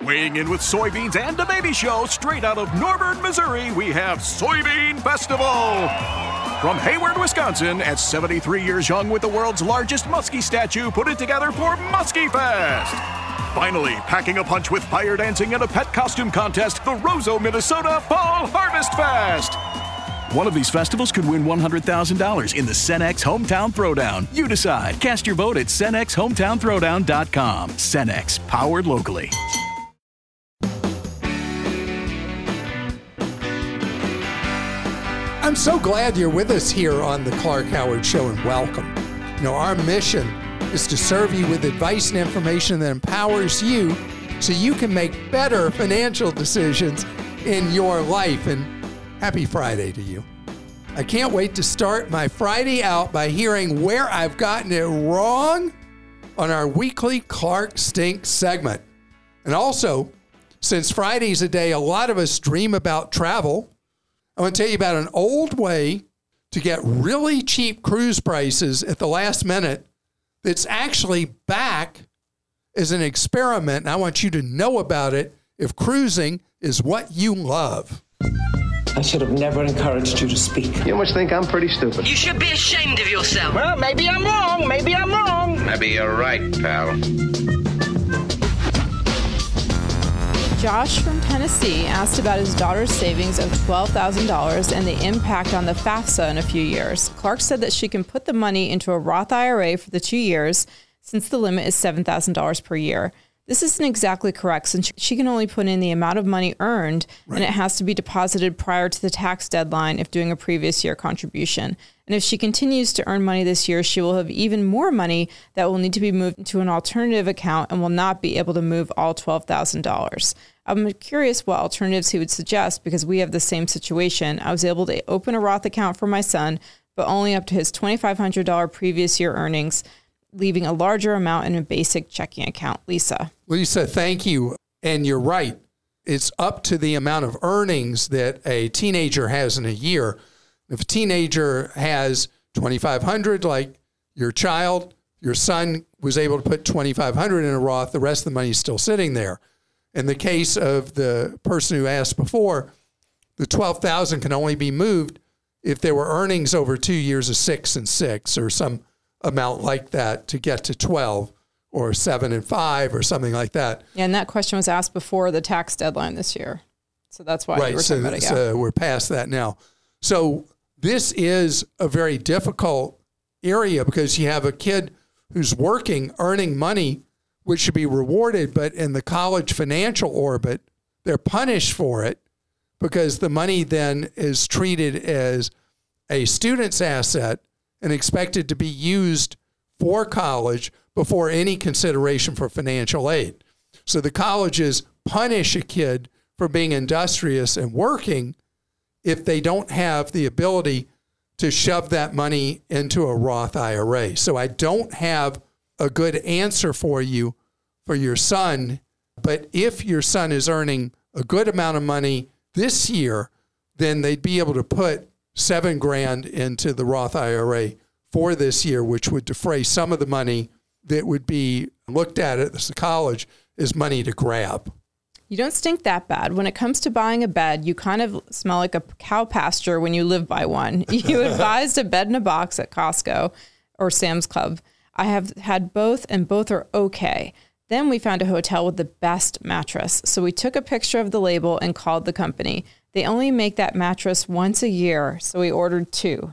Weighing in with soybeans and a baby show straight out of Norburn, Missouri, we have Soybean Festival. From Hayward, Wisconsin, at 73 years young with the world's largest muskie statue, put it together for Muskie Fest. Finally, packing a punch with fire dancing and a pet costume contest, the Roseau, Minnesota Fall Harvest Fest. One of these festivals could win $100,000 in the Cenex Hometown Throwdown. You decide. Cast your vote at CenexHometownThrowdown.com. Cenex, powered locally. I'm so glad you're with us here on the Clark Howard Show, and welcome. You know, our mission is to serve you with advice and information that empowers you so you can make better financial decisions in your life. And happy Friday to you. I can't wait to start my Friday out by hearing where I've gotten it wrong on our weekly Clark Stink segment. And also, since Friday's a day a lot of us dream about travel, I want to tell you about an old way to get really cheap cruise prices at the last minute that's actually back as an experiment, and I want you to know about it if cruising is what you love. I should have never encouraged you to speak. You must think I'm pretty stupid. You should be ashamed of yourself. Well, maybe I'm wrong. Maybe I'm wrong. Maybe you're right, pal. Josh from Tennessee asked about his daughter's savings of $12,000 and the impact on the FAFSA in a few years. Clark said that she can put the money into a Roth IRA for the 2 years since the limit is $7,000 per year. This isn't exactly correct since she can only put in the amount of money earned, and it has to be deposited prior to the tax deadline if doing a previous year contribution. And if she continues to earn money this year, she will have even more money that will need to be moved into an alternative account and will not be able to move all $12,000. I'm curious what alternatives he would suggest because we have the same situation. I was able to open a Roth account for my son, but only up to his $2,500 previous year earnings, leaving a larger amount in a basic checking account. Lisa, thank you. And you're right. It's up to the amount of earnings that a teenager has in a year. If a teenager has $2,500, like your child, your son was able to put $2,500 in a Roth, the rest of the money is still sitting there. In the case of the person who asked before, the $12,000 can only be moved if there were earnings over 2 years of 6 and 6 or some amount like that to get to 12 or 7 and 5 or something like that. Yeah, and that question was asked before the tax deadline this year. So that's why you were talking about it. So we're past that now. So this is a very difficult area because you have a kid who's working, earning money, which should be rewarded, but in the college financial orbit, they're punished for it because the money then is treated as a student's asset and expected to be used for college before any consideration for financial aid. So the colleges punish a kid for being industrious and working if they don't have the ability to shove that money into a Roth IRA. So I don't have a good answer for you for your son, but if your son is earning a good amount of money this year, then they'd be able to put $7,000 into the Roth IRA for this year, which would defray some of the money that would be looked at the college as money to grab. You don't stink that bad. When it comes to buying a bed, you kind of smell like a cow pasture when you live by one. You advised a bed in a box at Costco or Sam's Club. I have had both, and both are okay. Then we found a hotel with the best mattress. So we took a picture of the label and called the company. They only make that mattress once a year, so we ordered 2.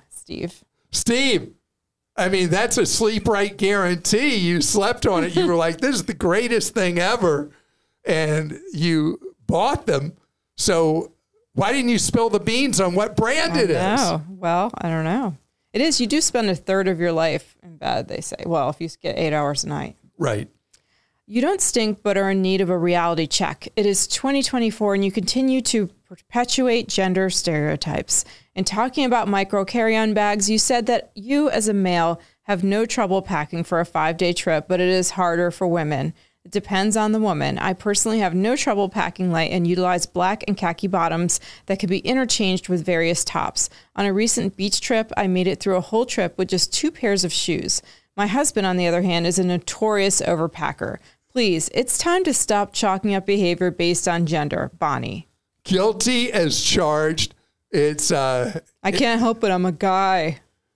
Steve, I mean, that's a sleep right guarantee. You slept on it. You were like, this is the greatest thing ever. And you bought them. So why didn't you spill the beans on what brand it is? Well, I don't know. It is. You do spend a third of your life in bed, they say. Well, if you get 8 hours a night. Right. You don't stink, but are in need of a reality check. It is 2024, and you continue to perpetuate gender stereotypes. In talking about micro carry-on bags, you said that you, as a male, have no trouble packing for a 5-day trip, but it is harder for women. It depends on the woman. I personally have no trouble packing light and utilize black and khaki bottoms that could be interchanged with various tops. On a recent beach trip, I made it through a whole trip with just 2 pairs of shoes. My husband, on the other hand, is a notorious overpacker. Please, it's time to stop chalking up behavior based on gender. Bonnie. Guilty as charged. It's I can't help it. I'm a guy.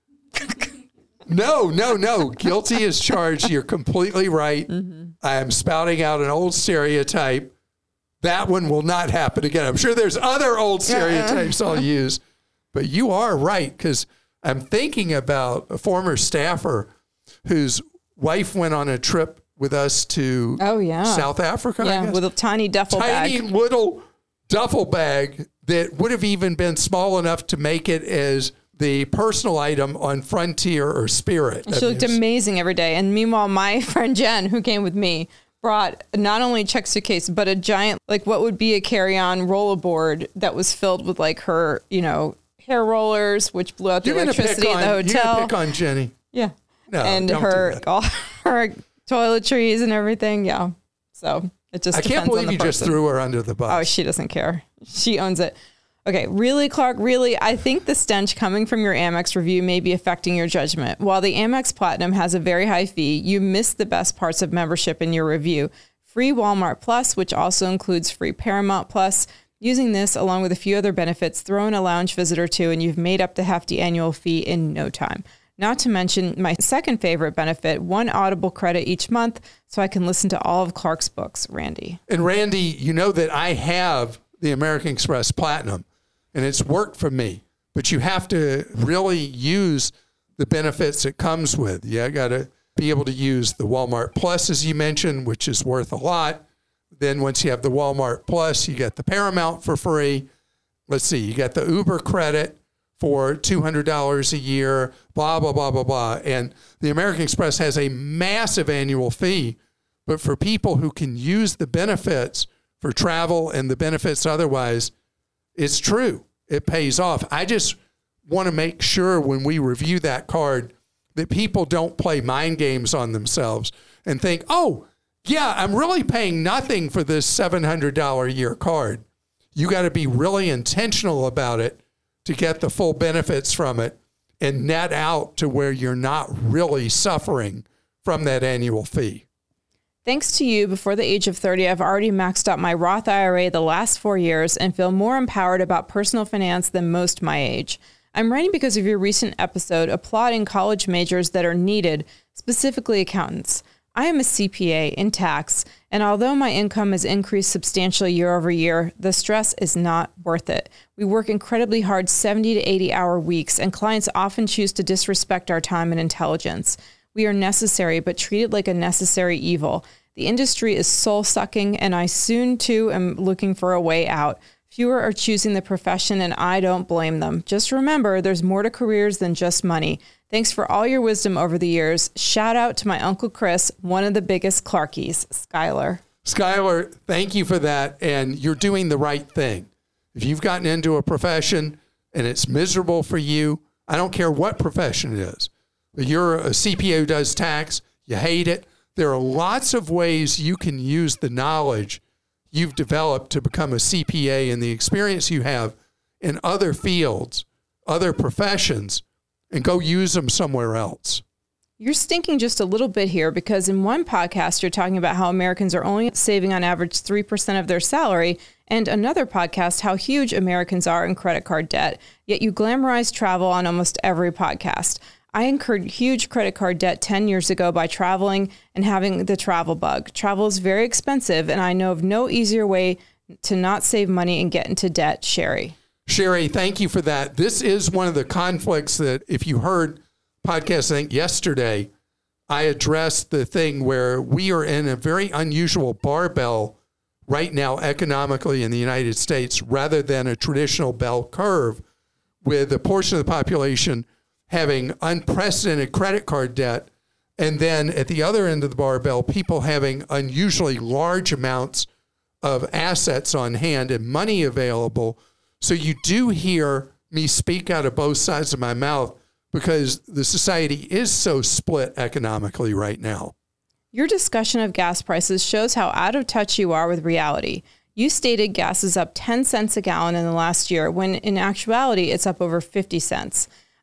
No. Guilty as charged. You're completely right. I am spouting out an old stereotype. That one will not happen again. I'm sure there's other old stereotypes I'll use, but you are right, because I'm thinking about a former staffer whose wife went on a trip with us to South Africa. Yeah, with a tiny duffel bag. Tiny little duffel bag that would have even been small enough to make it as the personal item on Frontier or Spirit. She looked amazing every day. And meanwhile, my friend Jen, who came with me, brought not only a check suitcase, but a giant, like what would be a carry-on rollerboard that was filled with like her, hair rollers, which blew out the electricity in the hotel. You're going to pick on Jenny. Yeah. No, and all her toiletries and everything. Yeah. So it just I can't believe you just threw her under the bus. Oh, she doesn't care. She owns it. Okay, really, Clark, really, I think the stench coming from your Amex review may be affecting your judgment. While the Amex Platinum has a very high fee, you missed the best parts of membership in your review. Free Walmart Plus, which also includes free Paramount Plus. Using this, along with a few other benefits, throw in a lounge visit or two, and you've made up the hefty annual fee in no time. Not to mention my second favorite benefit, 1 Audible credit each month, so I can listen to all of Clark's books, Randy. And Randy, you know that I have the American Express Platinum, and it's worked for me. But you have to really use the benefits it comes with. You got to be able to use the Walmart Plus, as you mentioned, which is worth a lot. Then once you have the Walmart Plus, you get the Paramount for free. Let's see, you get the Uber credit for $200 a year, blah, blah, blah, blah, blah. And the American Express has a massive annual fee. But for people who can use the benefits for travel and the benefits otherwise, it's true. It pays off. I just want to make sure when we review that card that people don't play mind games on themselves and think, oh, yeah, I'm really paying nothing for this $700 a year card. You got to be really intentional about it to get the full benefits from it and net out to where you're not really suffering from that annual fee. Thanks to you, before the age of 30, I've already maxed out my Roth IRA the last 4 years and feel more empowered about personal finance than most my age. I'm writing because of your recent episode applauding college majors that are needed, specifically accountants. I am a CPA in tax, and although my income has increased substantially year over year, the stress is not worth it. We work incredibly hard 70 to 80-hour weeks, and clients often choose to disrespect our time and intelligence. We are necessary, but treated like a necessary evil. The industry is soul-sucking, and I soon, too, am looking for a way out. Fewer are choosing the profession, and I don't blame them. Just remember, there's more to careers than just money. Thanks for all your wisdom over the years. Shout out to my Uncle Chris, one of the biggest Clarkies, Skylar. Skylar, thank you for that, and you're doing the right thing. If you've gotten into a profession and it's miserable for you, I don't care what profession it is. You're a CPA who does tax, you hate it. There are lots of ways you can use the knowledge you've developed to become a CPA and the experience you have in other fields, other professions, and go use them somewhere else. You're stinking just a little bit here because in one podcast, you're talking about how Americans are only saving on average 3% of their salary, and another podcast, how huge Americans are in credit card debt, yet you glamorize travel on almost every podcast. I incurred huge credit card debt 10 years ago by traveling and having the travel bug. Travel is very expensive, and I know of no easier way to not save money and get into debt. Sherry. Sherry, thank you for that. This is one of the conflicts that, if you heard podcast, I think yesterday, I addressed the thing where we are in a very unusual barbell right now economically in the United States rather than a traditional bell curve with a portion of the population having unprecedented credit card debt, and then at the other end of the barbell, people having unusually large amounts of assets on hand and money available. So you do hear me speak out of both sides of my mouth because the society is so split economically right now. Your discussion of gas prices shows how out of touch you are with reality. You stated gas is up 10 cents a gallon in the last year, when in actuality, it's up over 50 cents.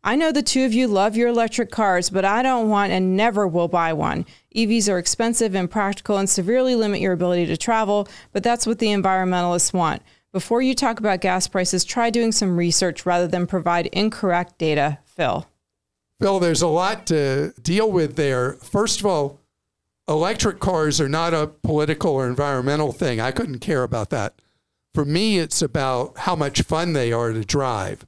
I know the two of you love your electric cars, but I don't want and never will buy one. EVs are expensive, impractical, and severely limit your ability to travel, but that's what the environmentalists want. Before you talk about gas prices, try doing some research rather than provide incorrect data. Phil. Phil, there's a lot to deal with there. First of all, electric cars are not a political or environmental thing. I couldn't care about that. For me, it's about how much fun they are to drive.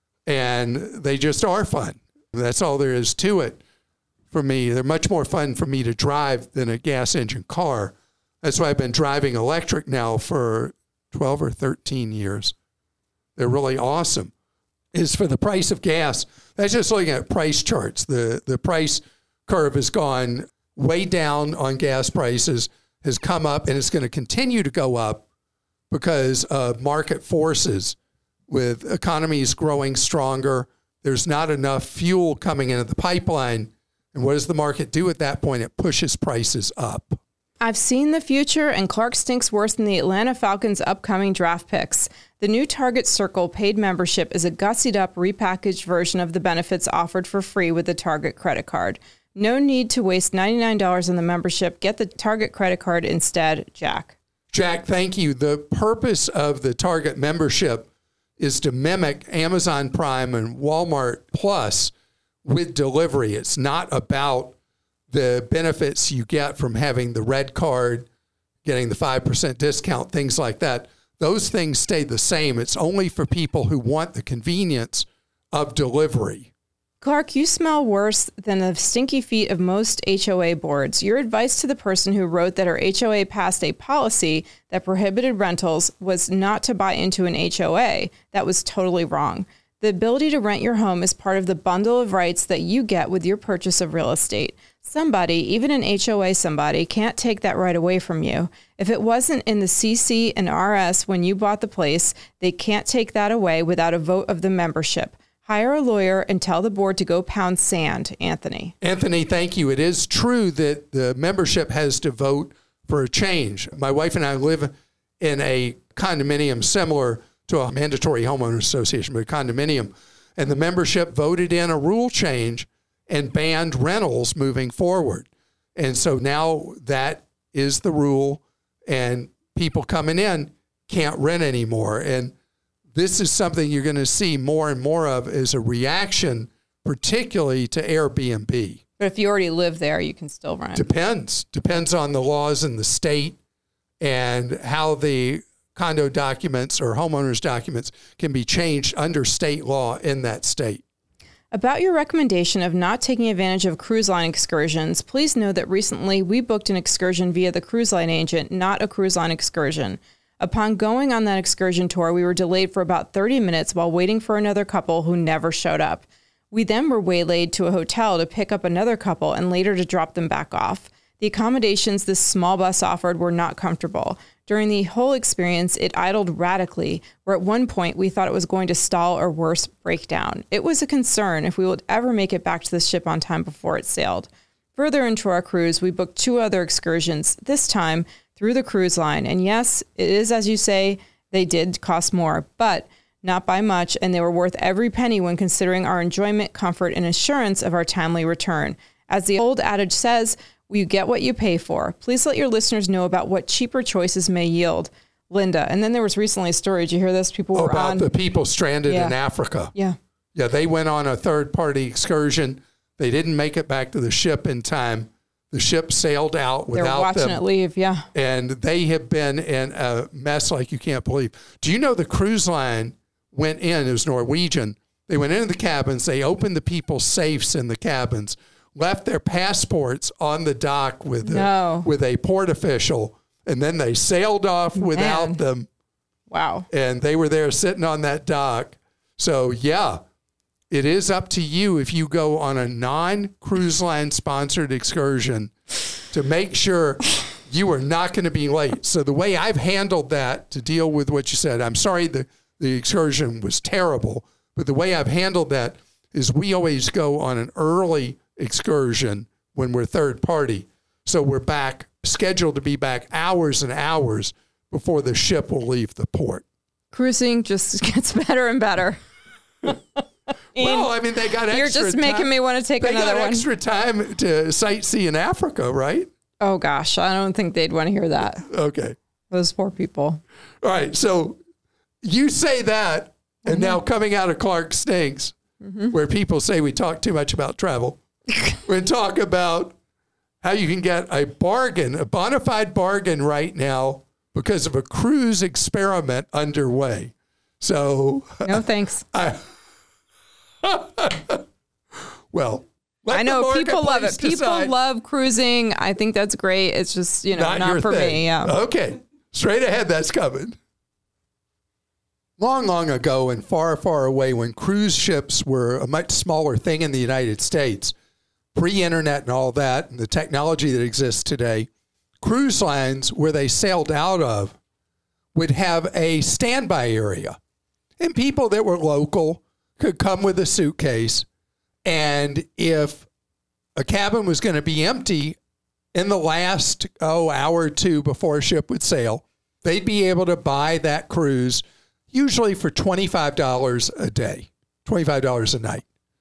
And they just are fun. That's all there is to it for me. They're much more fun for me to drive than a gas engine car. That's why I've been driving electric now for 12 or 13 years. They're really awesome. As for the price of gas, that's just looking at price charts. The price curve has gone way down on gas prices, has come up, and it's going to continue to go up because of market forces. With economies growing stronger, there's not enough fuel coming into the pipeline. And what does the market do at that point? It pushes prices up. I've seen the future, and Clark stinks worse than the Atlanta Falcons' upcoming draft picks. The new Target Circle paid membership is a gussied-up, repackaged version of the benefits offered for free with the Target credit card. No need to waste $99 on the membership. Get the Target credit card instead, Jack. Jack, thank you. The purpose of the Target membership is to mimic Amazon Prime and Walmart Plus with delivery. It's not about the benefits you get from having the red card, getting the 5% discount, things like that. Those things stay the same. It's only for people who want the convenience of delivery. Clark, you smell worse than the stinky feet of most HOA boards. Your advice to the person who wrote that her HOA passed a policy that prohibited rentals was not to buy into an HOA. That was totally wrong. The ability to rent your home is part of the bundle of rights that you get with your purchase of real estate. Somebody, even an HOA somebody, can't take that right away from you. If it wasn't in the CC and RS when you bought the place, they can't take that away without a vote of the membership. Hire a lawyer and tell the board to go pound sand, Anthony. Anthony, thank you. It is true that the membership has to vote for a change. My wife and I live in a condominium similar to a mandatory homeowners association, but a condominium. And the membership voted in a rule change and banned rentals moving forward. And so now that is the rule, and people coming in can't rent anymore. And this is something you're going to see more and more of as a reaction, particularly to Airbnb. But if you already live there, you can still rent. Depends on the laws in the state and how the condo documents or homeowners documents can be changed under state law in that state. About your recommendation of not taking advantage of cruise line excursions, please know that recently we booked an excursion via the cruise line agent, not a cruise line excursion. Upon going on that excursion tour, we were delayed for about 30 minutes while waiting for another couple who never showed up. We then were waylaid to a hotel to pick up another couple and later to drop them back off. The accommodations this small bus offered were not comfortable. During the whole experience, it idled radically, where at one point we thought it was going to stall or worse, break down. It was a concern if we would ever make it back to the ship on time before it sailed. Further into our cruise, we booked 2 other excursions, this time through the cruise line. And yes, it is, as you say, they did cost more, but not by much, and they were worth every penny when considering our enjoyment, comfort, and assurance of our timely return. As the old adage says, you get what you pay for. Please let your listeners know about what cheaper choices may yield. Linda. And then there was recently a story. Did you hear this? People were about the people stranded in Africa. Yeah. Yeah, they went on a third-party excursion. They didn't make it back to the ship in time. The ship sailed out without them. They're watching it leave, yeah. And they have been in a mess like you can't believe. Do you know the cruise line went in, it was Norwegian, they went into the cabins, they opened the people's safes in the cabins, left their passports on the dock with a port official, and then they sailed off without them. Wow. And they were there sitting on that dock. So, yeah, it is up to you if you go on a non-cruise line sponsored excursion to make sure you are not going to be late. So the way I've handled that to deal with what you said, I'm sorry the excursion was terrible, but the way I've handled that is we always go on an early excursion when we're third party. So we're scheduled to be back hours and hours before the ship will leave the port. Cruising just gets better and better. Well, I mean, they got extra You're just making me want to take another They got one. extra time to sightsee in Africa, right? Oh, gosh. I don't think they'd want to hear that. Okay. Those poor people. All right. So you say that, and now coming out of Clark Stinks, where people say we talk too much about travel, we talk about how you can get a bargain, a bona fide bargain right now because of a cruise experiment underway. So, No, thanks. well, I know people love it. marketplace People decide. love cruising. I think that's great. It's just, not your for thing. me. Yeah. Okay. Straight ahead, that's coming. Long, long ago and far, far away, when cruise ships were a much smaller thing in the United States, pre-internet and all that, and the technology that exists today, cruise lines where they sailed out of would have a standby area. And people that were local could come with a suitcase. And if a cabin was going to be empty in the last hour or two before a ship would sail, they'd be able to buy that cruise usually for $25 a day, $25 a night.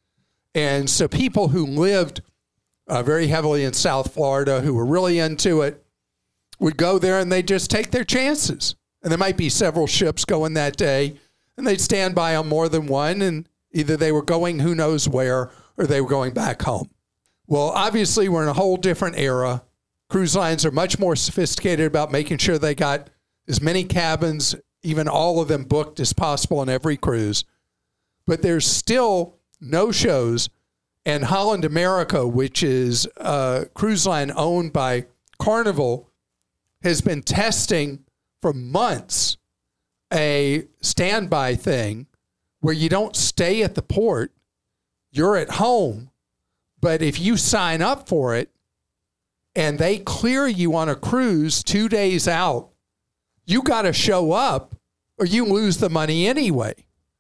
And so people who lived very heavily in South Florida, who were really into it, would go there and they'd just take their chances. And there might be several ships going that day, and they'd stand by on more than one, and either they were going who knows where or they were going back home. Well, obviously, we're in a whole different era. Cruise lines are much more sophisticated about making sure they got as many cabins, even all of them booked as possible on every cruise. But there's still no-shows. And Holland America, which is a cruise line owned by Carnival, has been testing for months a standby thing where you don't stay at the port, you're at home, but if you sign up for it and they clear you on a cruise 2 days out, you got to show up or you lose the money anyway.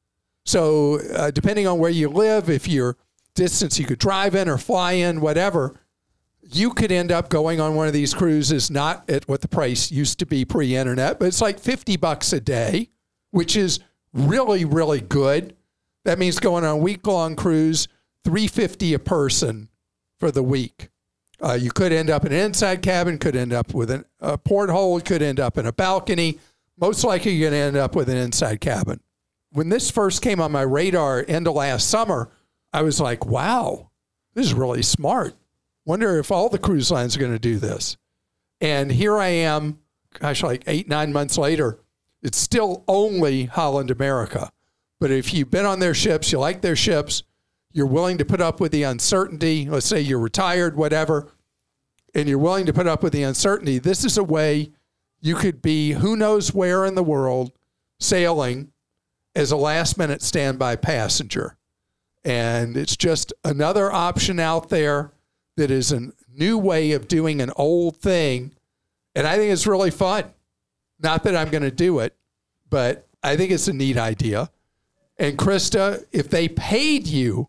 So depending on where you live, if you're distance you could drive in or fly in, whatever, you could end up going on one of these cruises, not at what the price used to be pre-internet, but it's like $50 a day, which is really, really good. That means going on a week-long cruise, $350 a person for the week. You could end up in an inside cabin, could end up with a porthole, could end up in a balcony. Most likely you're going to end up with an inside cabin. When this first came on my radar end of last summer, I was like, wow, this is really smart. Wonder if all the cruise lines are going to do this. And here I am, gosh, like 8-9 months later, it's still only Holland America. But if you've been on their ships, you like their ships, you're willing to put up with the uncertainty, let's say you're retired, whatever, and you're willing to put up with the uncertainty, this is a way you could be who knows where in the world sailing as a last-minute standby passenger. And it's just another option out there that is a new way of doing an old thing. And I think it's really fun. Not that I'm going to do it, but I think it's a neat idea. And Krista, if they paid you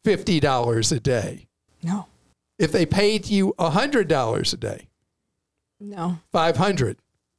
$50 a day. No. If they paid you $100 a day. No. $500.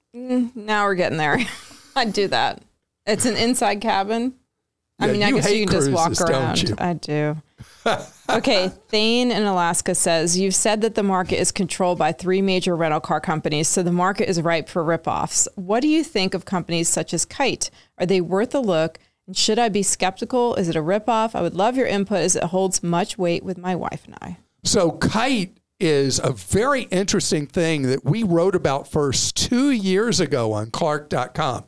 Now we're getting there. I'd do that. It's an inside cabin. I Yeah, mean, I guess you can just walk cruises, don't around. you? I do. Okay, Thane in Alaska says, you've said that the market is controlled by 3 major rental car companies, so the market is ripe for ripoffs. What do you think of companies such as Kite? Are they worth a look? And should I be skeptical? Is it a ripoff? I would love your input as it holds much weight with my wife and I. So Kite is a very interesting thing that we wrote about first 2 years ago on Clark.com.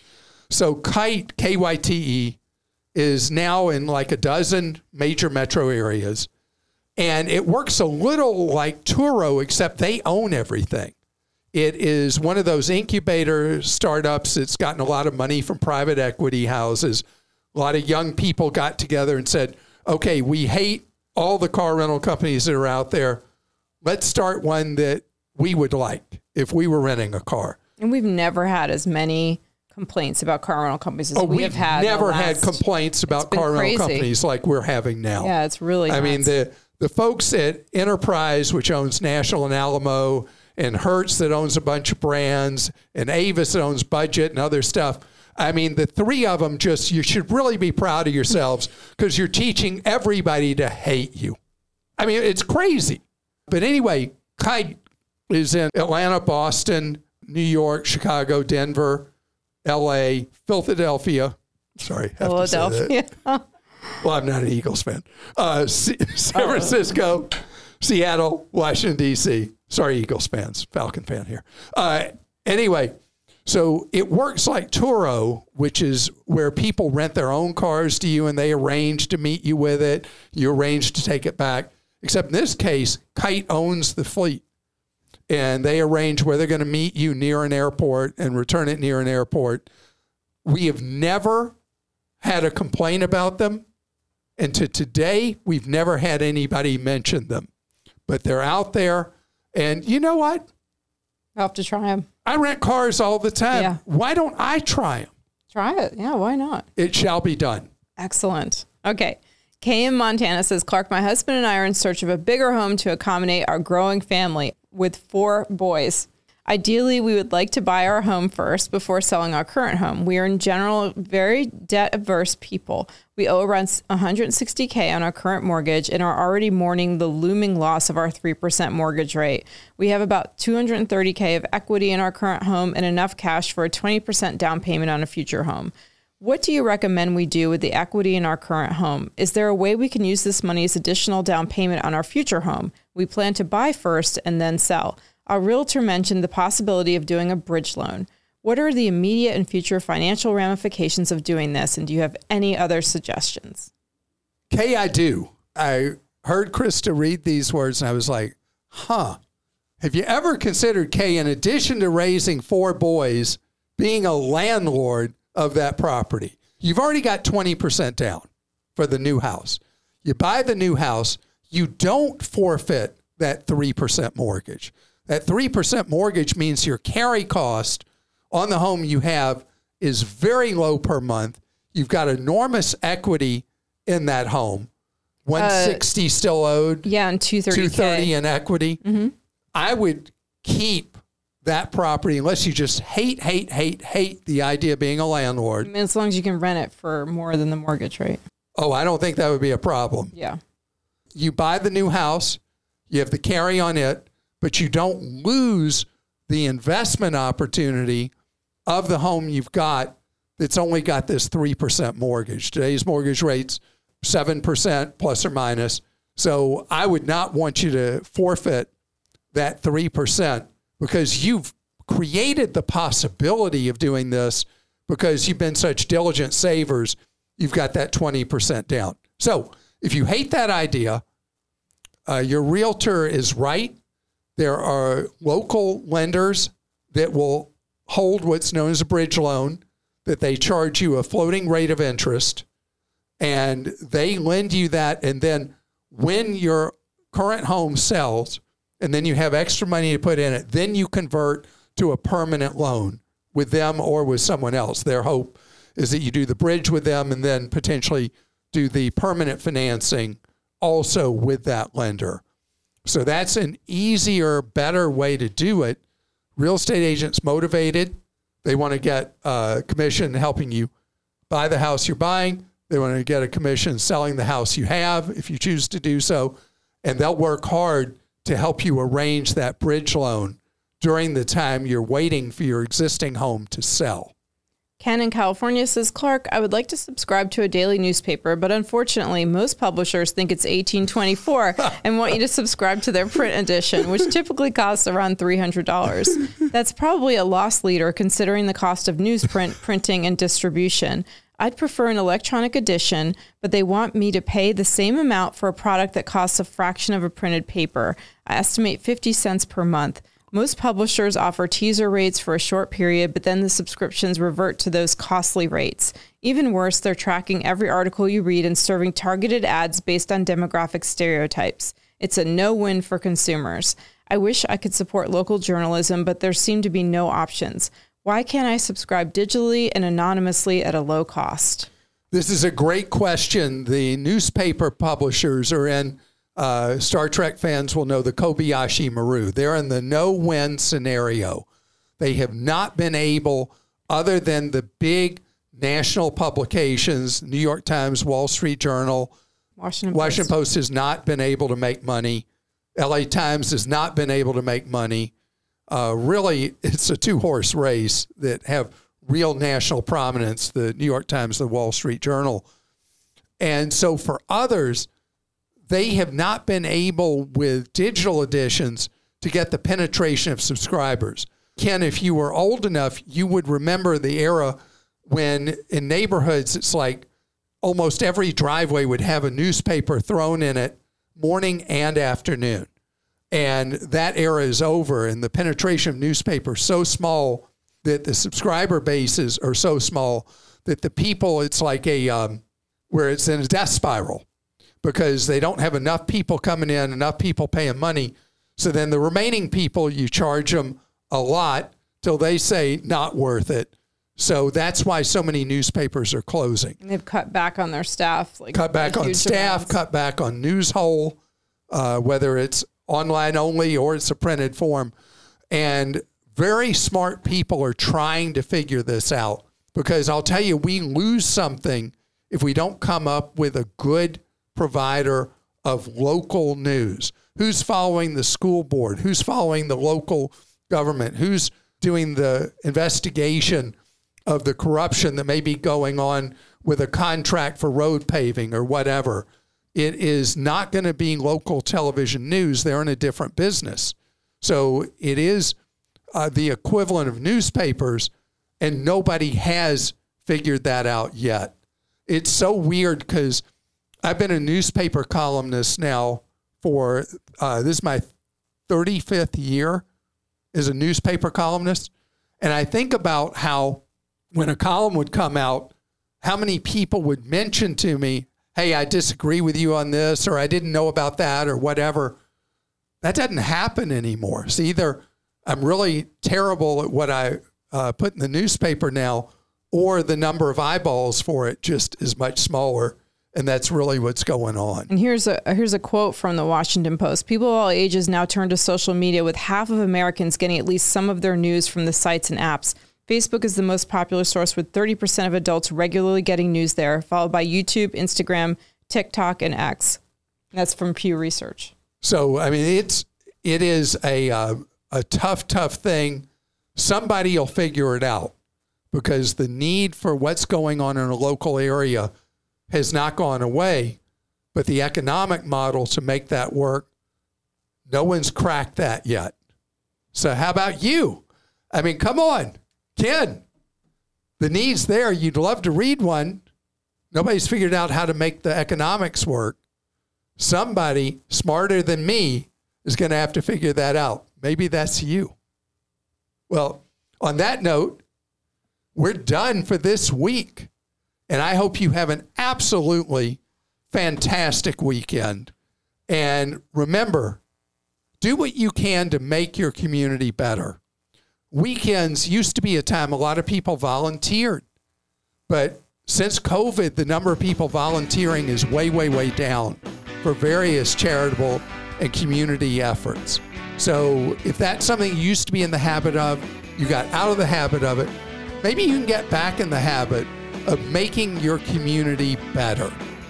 So Kite, K-Y-T-E, is now in like a dozen major metro areas. And it works a little like Turo, except they own everything. It is one of those incubator startups that's gotten a lot of money from private equity houses. A lot of young people got together and said, okay, we hate all the car rental companies that are out there. Let's start one that we would like if we were renting a car. And we've never had as many complaints about car rental companies as we have had. We've never had complaints about car rental companies like we're having now. Yeah, it's really nuts. I mean, the folks at Enterprise, which owns National and Alamo, and Hertz that owns a bunch of brands, and Avis that owns Budget and other stuff, I mean, the three of them you should really be proud of yourselves because you're teaching everybody to hate you. I mean, it's crazy. But anyway, Kite is in Atlanta, Boston, New York, Chicago, Denver, L.A., Philadelphia. Sorry, Philadelphia. Well, I'm not an Eagles fan. San Francisco, Seattle, Washington, D.C. Sorry, Eagles fans. Falcon fan here. Anyway, so it works like Turo, which is where people rent their own cars to you and they arrange to meet you with it. You arrange to take it back. Except in this case, Kite owns the fleet. And they arrange where they're going to meet you near an airport and return it near an airport. We have never had a complaint about them. And to today, we've never had anybody mention them. But they're out there. And you know what? I'll have to try them. I rent cars all the time. Yeah. Why don't I try them? Try it. Yeah, why not? It shall be done. Excellent. Okay. Kay in Montana says, Clark, my husband and I are in search of a bigger home to accommodate our growing family with 4 boys. Ideally, we would like to buy our home first before selling our current home. We are in general very debt-averse people. We owe around $160K on our current mortgage and are already mourning the looming loss of our 3% mortgage rate. We have about $230K of equity in our current home and enough cash for a 20% down payment on a future home. What do you recommend we do with the equity in our current home? Is there a way we can use this money as additional down payment on our future home? We plan to buy first and then sell. Our realtor mentioned the possibility of doing a bridge loan. What are the immediate and future financial ramifications of doing this? And do you have any other suggestions? Kay, I do. I heard Krista read these words and I was like, have you ever considered, Kay, in addition to raising 4 boys, being a landlord of that property? You've already got 20% down for the new house. You buy the new house, you don't forfeit that 3% mortgage. That 3% mortgage means your carry cost on the home you have is very low per month. You've got enormous equity in that home. 160 still owed. Yeah, and 230 in equity. Mm-hmm. I would keep that property unless you just hate the idea of being a landlord. I mean, as long as you can rent it for more than the mortgage rate. Oh, I don't think that would be a problem. Yeah. You buy the new house, you have the carry on it, but you don't lose the investment opportunity of the home you've got that's only got this 3% mortgage. Today's mortgage rate's 7% plus or minus. So I would not want you to forfeit that 3% because you've created the possibility of doing this because you've been such diligent savers. You've got that 20% down. So if you hate that idea, your realtor is right. There are local lenders that will hold what's known as a bridge loan, that they charge you a floating rate of interest, and they lend you that. And then when your current home sells, and then you have extra money to put in it, then you convert to a permanent loan with them or with someone else. Their hope is that you do the bridge with them and then potentially do the permanent financing also with that lender. So that's an easier, better way to do it. Real estate agents motivated. They want to get a commission helping you buy the house you're buying. They want to get a commission selling the house you have if you choose to do so. And they'll work hard to help you arrange that bridge loan during the time you're waiting for your existing home to sell. Ken in California says, Clark, I would like to subscribe to a daily newspaper, but unfortunately, most publishers think it's 1824 and want you to subscribe to their print edition, which typically costs around $300. That's probably a loss leader considering the cost of newsprint, printing, and distribution. I'd prefer an electronic edition, but they want me to pay the same amount for a product that costs a fraction of a printed paper. I estimate 50 cents per month. Most publishers offer teaser rates for a short period, but then the subscriptions revert to those costly rates. Even worse, they're tracking every article you read and serving targeted ads based on demographic stereotypes. It's a no-win for consumers. I wish I could support local journalism, but there seem to be no options. Why can't I subscribe digitally and anonymously at a low cost? This is a great question. The newspaper publishers are in Star Trek fans will know the Kobayashi Maru. They're in the no-win scenario. They have not been able, other than the big national publications, New York Times, Wall Street Journal, Washington Post has not been able to make money. LA Times has not been able to make money. Really, it's a two-horse race that have real national prominence, the New York Times, the Wall Street Journal. And so for others, they have not been able with digital editions to get the penetration of subscribers. Ken, if you were old enough, you would remember the era when in neighborhoods, it's like almost every driveway would have a newspaper thrown in it morning and afternoon. And that era is over, and the penetration of newspapers so small that the subscriber bases are so small that the people, it's like where it's in a death spiral because they don't have enough people coming in, enough people paying money. So then the remaining people, you charge them a lot till they say not worth it. So that's why so many newspapers are closing. And they've cut back on their staff. Cut back on staff, amounts. Cut back on Newshole, whether it's online only or it's a printed form. And very smart people are trying to figure this out because I'll tell you, we lose something if we don't come up with a good provider of local news. Who's following the school board? Who's following the local government? Who's doing the investigation of the corruption that may be going on with a contract for road paving or whatever? It is not going to be local television news. They're in a different business. So it is the equivalent of newspapers, and nobody has figured that out yet. It's so weird because I've been a newspaper columnist now for, this is my 35th year as a newspaper columnist. And I think about how when a column would come out, how many people would mention to me, hey, I disagree with you on this, or I didn't know about that, or whatever. That doesn't happen anymore. So either I'm really terrible at what I put in the newspaper now, or the number of eyeballs for it just is much smaller. And that's really what's going on. And here's a quote from the Washington Post. People of all ages now turn to social media, with half of Americans getting at least some of their news from the sites and apps. Facebook is the most popular source, with 30% of adults regularly getting news there, followed by YouTube, Instagram, TikTok, and X. And that's from Pew Research. So, I mean, it is a tough thing. Somebody will figure it out because the need for what's going on in a local area has not gone away, but the economic model to make that work, no one's cracked that yet. So how about you? I mean, come on, Ken. The need's there. You'd love to read one. Nobody's figured out how to make the economics work. Somebody smarter than me is going to have to figure that out. Maybe that's you. Well, on that note, we're done for this week. And I hope you have an absolutely fantastic weekend. And remember, do what you can to make your community better. Weekends used to be a time a lot of people volunteered. But since COVID, the number of people volunteering is way, way, way down for various charitable and community efforts. So if that's something you used to be in the habit of, you got out of the habit of it, maybe you can get back in the habit of making your community better.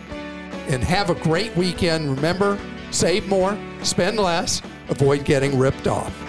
And have a great weekend. Remember, save more, spend less, avoid getting ripped off.